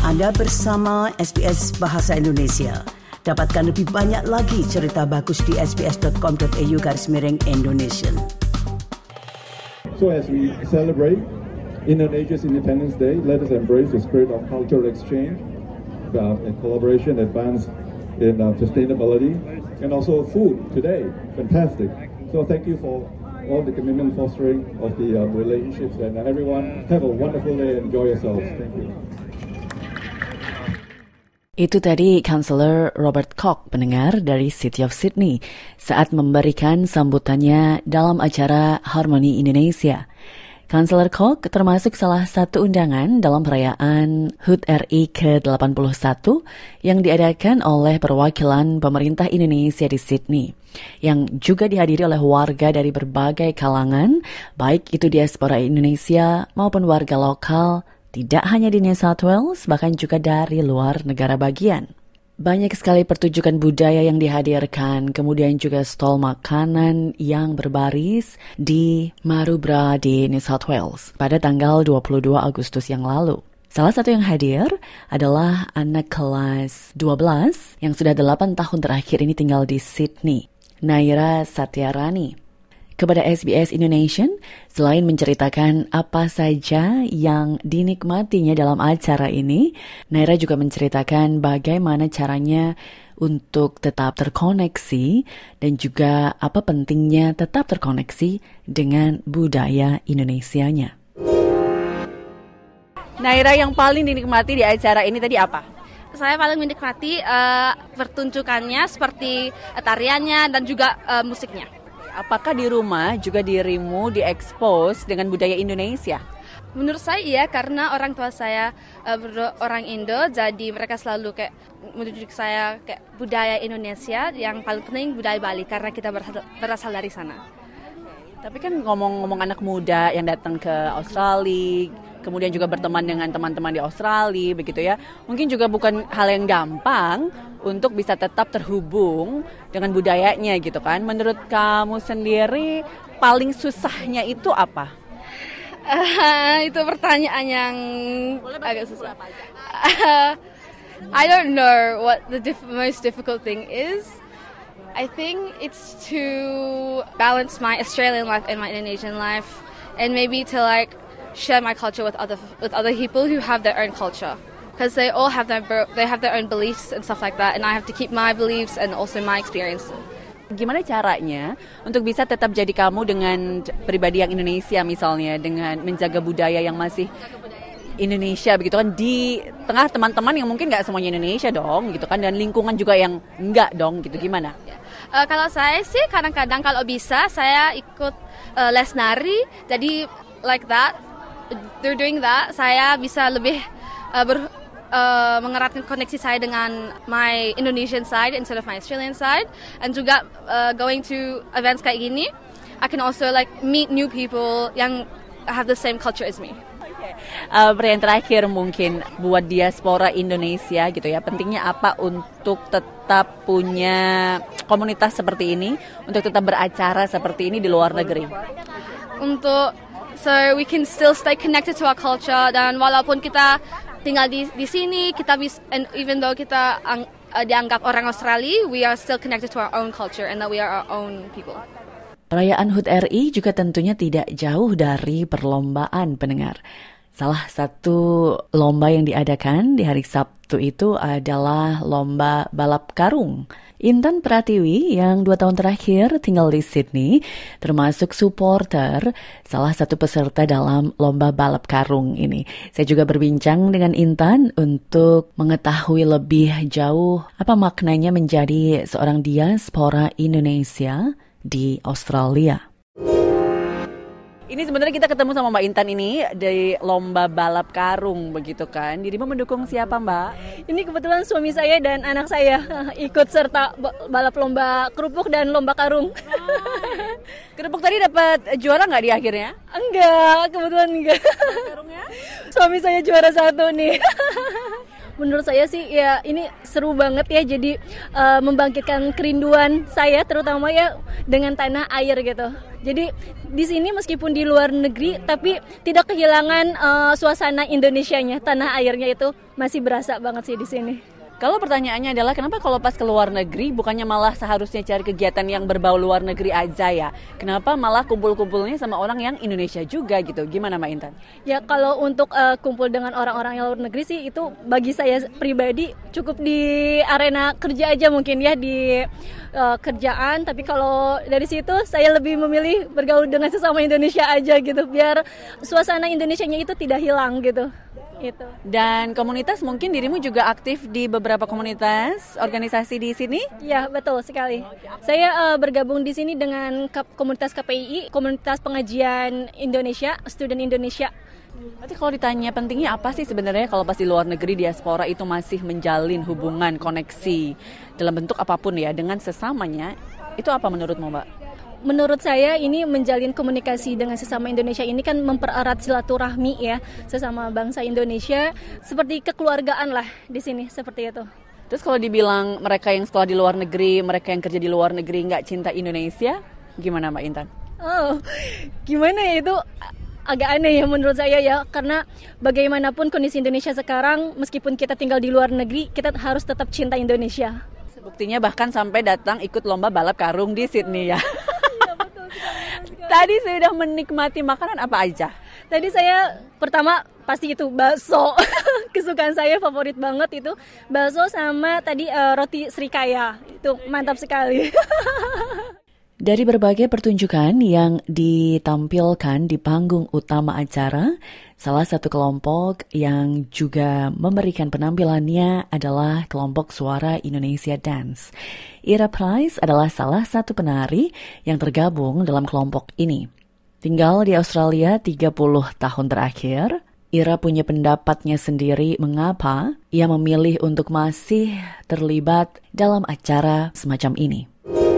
Anda bersama SBS Bahasa Indonesia. Dapatkan lebih banyak lagi cerita bagus di sbs.com.au/Indonesian. So as we celebrate Indonesia's Independence Day, let us embrace the spirit of cultural exchange and collaboration, advance in sustainability, and also food today. Fantastic. So thank you for all the commitment fostering of the relationships, and everyone have a wonderful day and enjoy yourselves. Thank you. Itu tadi Councillor Robert Koch, pendengar dari City of Sydney, saat memberikan sambutannya dalam acara Harmoni Indonesia. Councillor Koch termasuk salah satu undangan dalam perayaan HUT RI ke-81 yang diadakan oleh perwakilan pemerintah Indonesia di Sydney, yang juga dihadiri oleh warga dari berbagai kalangan, baik itu diaspora Indonesia maupun warga lokal, tidak hanya di New South Wales, bahkan juga dari luar negara bagian. Banyak sekali pertunjukan budaya yang dihadirkan, kemudian juga stol makanan yang berbaris di Maroubra di New South Wales pada tanggal 22 Agustus yang lalu. Salah satu yang hadir adalah anak kelas 12 yang sudah 8 tahun terakhir ini tinggal di Sydney, Naira Satyarani. Kepada SBS Indonesian, selain menceritakan apa saja yang dinikmatinya dalam acara ini, Naira juga menceritakan bagaimana caranya untuk tetap terkoneksi dan juga apa pentingnya tetap terkoneksi dengan budaya Indonesianya. Naira, yang paling dinikmati di acara ini tadi apa? Saya paling menikmati pertunjukannya seperti tariannya dan juga musiknya. Apakah di rumah juga dirimu diekspos dengan budaya Indonesia? Menurut saya iya, karena orang tua saya orang Indo, jadi mereka selalu kayak menunjuk saya kayak budaya Indonesia, yang paling penting budaya Bali karena kita berasal dari sana. Tapi kan ngomong-ngomong anak muda yang datang ke Australia, kemudian juga berteman dengan teman-teman di Australia, begitu ya. Mungkin juga bukan hal yang gampang untuk bisa tetap terhubung dengan budayanya gitu kan. Menurut kamu sendiri paling susahnya itu apa? Itu pertanyaan yang agak susah. I don't know what the most difficult thing is. I think it's to balance my Australian life and my Indonesian life, and maybe to like share my culture with other people who have their own culture, because they all have their own beliefs and stuff like that, and I have to keep my beliefs and also my experience. Gimana caranya untuk bisa tetap jadi kamu dengan pribadi yang Indonesia, misalnya dengan menjaga budaya yang masih Indonesia begitu kan, di tengah teman-teman yang mungkin nggak semuanya Indonesia dong gitu kan, dan lingkungan juga yang nggak dong gitu, gimana? Kalau saya sih kadang-kadang kalau bisa saya ikut les nari, jadi like that, through doing that saya bisa lebih mengeratkan koneksi saya dengan my Indonesian side instead of my Australian side, and juga going to events kayak gini, I can also like meet new people yang have the same culture as me. Pertanyaan terakhir mungkin buat diaspora Indonesia gitu ya, pentingnya apa untuk tetap punya komunitas seperti ini, untuk tetap beracara seperti ini di luar negeri? So we can still stay connected to our culture, dan walaupun kita tinggal di sini, and even though kita dianggap orang Australia, we are still connected to our own culture and that we are our own people. Perayaan HUT RI juga tentunya tidak jauh dari perlombaan, pendengar. Salah satu lomba yang diadakan di hari Sabtu itu adalah lomba balap karung. Intan Pratiwi yang 2 tahun terakhir tinggal di Sydney termasuk supporter salah satu peserta dalam lomba balap karung ini. Saya juga berbincang dengan Intan untuk mengetahui lebih jauh apa maknanya menjadi seorang diaspora Indonesia di Australia. Ini sebenarnya kita ketemu sama Mbak Intan ini dari lomba balap karung begitu kan. Dirimu mendukung siapa, Mbak? Ini kebetulan suami saya dan anak saya ikut serta balap lomba kerupuk dan lomba karung. Kerupuk tadi dapat juara nggak di akhirnya? Enggak, kebetulan enggak. Karungnya? Suami saya juara 1 nih. Menurut saya sih ya ini seru banget ya, jadi membangkitkan kerinduan saya terutama ya dengan tanah air gitu. Jadi di sini meskipun di luar negeri, tapi tidak kehilangan suasana Indonesianya, tanah airnya itu masih berasa banget sih di sini. Kalau pertanyaannya adalah kenapa kalau pas ke luar negeri bukannya malah seharusnya cari kegiatan yang berbau luar negeri aja ya? Kenapa malah kumpul-kumpulnya sama orang yang Indonesia juga gitu? Gimana Mbak Intan? Ya kalau untuk kumpul dengan orang-orang yang luar negeri sih itu bagi saya pribadi cukup di arena kerja aja mungkin ya, di kerjaan. Tapi kalau dari situ saya lebih memilih bergaul dengan sesama Indonesia aja gitu, biar suasana Indonesianya itu tidak hilang gitu. Itu. Dan komunitas, mungkin dirimu juga aktif di beberapa komunitas organisasi di sini? Ya, betul sekali. Saya bergabung di sini dengan komunitas KPII, komunitas pengajian Indonesia, student Indonesia. Berarti kalau ditanya pentingnya apa sih sebenarnya kalau pas di luar negeri diaspora itu masih menjalin hubungan, koneksi dalam bentuk apapun ya dengan sesamanya, itu apa menurutmu Mbak? Menurut saya ini menjalin komunikasi dengan sesama Indonesia ini kan mempererat silaturahmi ya sesama bangsa Indonesia, seperti kekeluargaan lah di sini, seperti itu. Terus kalau dibilang mereka yang sekolah di luar negeri, mereka yang kerja di luar negeri nggak cinta Indonesia, gimana Mbak Intan? Oh, gimana ya, itu agak aneh ya menurut saya ya, karena bagaimanapun kondisi Indonesia sekarang, meskipun kita tinggal di luar negeri, kita harus tetap cinta Indonesia. Buktinya bahkan sampai datang ikut lomba balap karung di Sydney ya. Tadi sudah menikmati makanan apa aja? Tadi saya pertama pasti itu bakso. Kesukaan saya, favorit banget itu bakso sama tadi roti srikaya. Itu mantap sekali. Dari berbagai pertunjukan yang ditampilkan di panggung utama acara, salah satu kelompok yang juga memberikan penampilannya adalah kelompok Suara Indonesia Dance. Ira Price adalah salah satu penari yang tergabung dalam kelompok ini. Tinggal di Australia 30 tahun terakhir, Ira punya pendapatnya sendiri mengapa ia memilih untuk masih terlibat dalam acara semacam ini.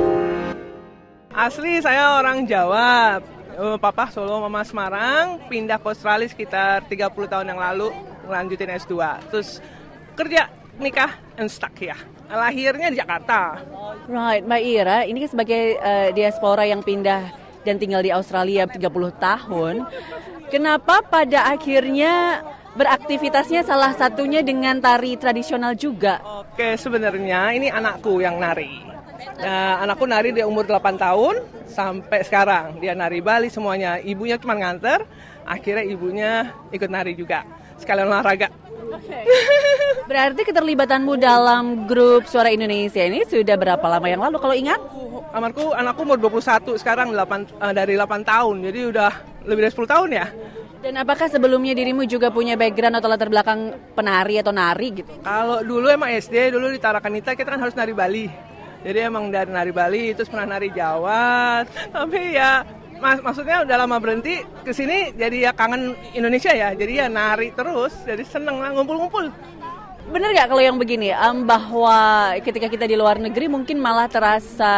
Asli saya orang Jawa, Papa Solo, Mama Semarang, pindah ke Australia sekitar 30 tahun yang lalu, lanjutin S2. Terus kerja, nikah, and stuck ya. Lahirnya di Jakarta. Right, Mbak Ira, ini kan sebagai diaspora yang pindah dan tinggal di Australia 30 tahun, kenapa pada akhirnya beraktivitasnya salah satunya dengan tari tradisional juga? Oke, sebenarnya ini anakku yang nari. Anakku nari di umur 8 tahun sampai sekarang. Dia nari Bali semuanya. Ibunya cuma nganter, akhirnya ibunya ikut nari juga. Sekalian olahraga. Okay. Berarti keterlibatanmu dalam grup Suara Indonesia ini sudah berapa lama yang lalu kalau ingat? Anakku umur 21, sekarang dari 8 tahun. Jadi udah lebih dari 10 tahun ya. Dan apakah sebelumnya dirimu juga punya background atau latar belakang penari atau nari gitu? Kalau dulu emang SD, dulu di Tarakanita kita kan harus nari Bali. Jadi emang dari nari Bali, terus pernah nari Jawa. Tapi ya maksudnya udah lama berhenti, kesini jadi ya kangen Indonesia ya. Jadi ya nari terus, jadi seneng lah ngumpul-ngumpul. Bener gak kalau yang begini, bahwa ketika kita di luar negeri mungkin malah terasa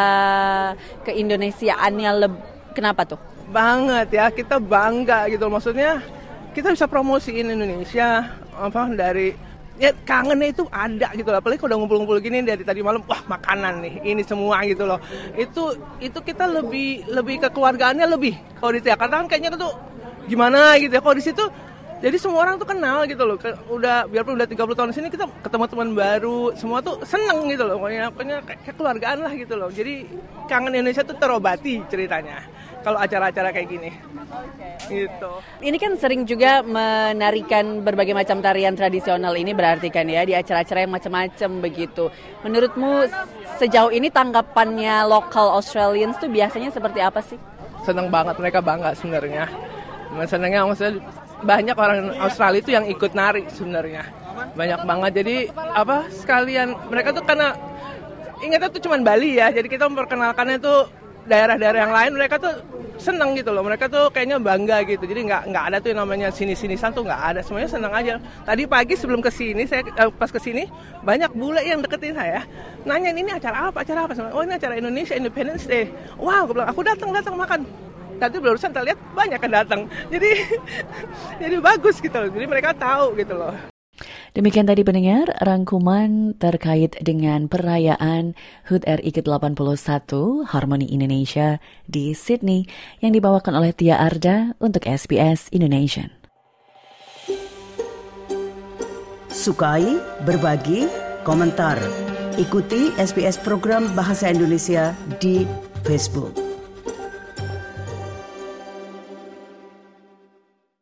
keindonesiaannya kenapa tuh? Banget ya, kita bangga gitu. Maksudnya kita bisa promosiin Indonesia, dari... Ya kangennya itu ada gitu loh, apalagi kalau udah ngumpul-ngumpul gini dari tadi malam, wah makanan nih, ini semua gitu loh. Itu kita lebih kekeluargaannya lebih. Kalau di Jakarta kan kayaknya tuh gimana gitu ya, kalau di situ jadi semua orang tuh kenal gitu loh. Biarpun udah 30 tahun di sini kita ketemu teman baru, semua tuh seneng gitu loh. Pokoknya kayak keluargaan lah gitu loh. Jadi kangen Indonesia tuh terobati ceritanya kalau acara-acara kayak gini. Gitu. Ini kan sering juga menarikan berbagai macam tarian tradisional ini, berarti kan ya di acara-acara yang macam-macam begitu. Menurutmu sejauh ini tanggapannya local Australians tuh biasanya seperti apa sih? Seneng banget, mereka bangga sebenarnya. Senengnya maksudnya banyak orang Australia itu yang ikut nari sebenarnya. Banyak banget. Jadi sekalian mereka tuh karena ingatnya tuh cuman Bali ya. Jadi kita memperkenalkannya tuh daerah-daerah yang lain, mereka tuh seneng gitu loh. Mereka tuh kayaknya bangga gitu. Jadi nggak ada tuh yang namanya sini-sinisan tuh nggak ada. Semuanya seneng aja. Tadi pagi sebelum kesini, saya pas kesini banyak bule yang deketin saya. Nanyain ini acara apa? Oh ini acara Indonesia Independence Day. Wow, gue bilang aku datang makan. Tadi barusan kita lihat banyak yang datang. Jadi bagus gitu loh. Jadi mereka tahu gitu loh. Demikian tadi pendengar rangkuman terkait dengan perayaan HUT RI ke-81 Harmoni Indonesia di Sydney yang dibawakan oleh Tia Arda untuk SBS Indonesian. Sukai, berbagi, komentar. Ikuti SBS program Bahasa Indonesia di Facebook.